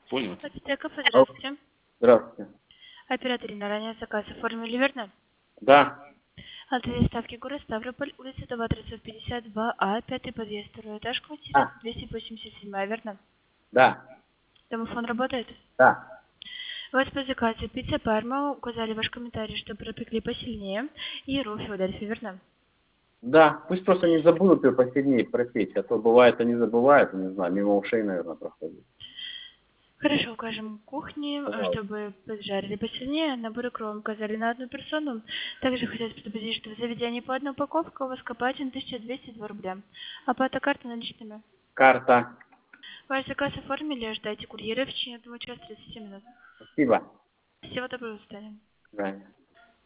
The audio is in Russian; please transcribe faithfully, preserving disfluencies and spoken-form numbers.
Понял. Аптека, Алло. здравствуйте. Здравствуйте. Оператор на ранее заказ оформили, верно? Да, Адрес доставки город Ставрополь, улица Това, триста пятьдесят два А, пятый подъезд, второй этаж, квартира да, двести восемьдесят семь, верно? да, Домофон работает? да. У вас по заказу пицца Парма, указали ваш комментарий, что пропекли посильнее, и ролл Филадельфия, верно? Да, пусть просто не забудут ее посильнее пропечь, а то бывает, они забывают, не знаю, мимо ушей, наверное, проходит. Хорошо, укажем кухне, Пожалуйста. чтобы поджарили посильнее. Наборы кром указали на одну персону. Также хотелось предупредить, что в заведении по одной упаковке у вас копатин тысяча двести два рубля. Оплата карты наличными. Карта. Ваш заказ оформили, ждайте курьера в течение одного часа тридцати минут. Спасибо. Всего доброго, до свидания. До свидания.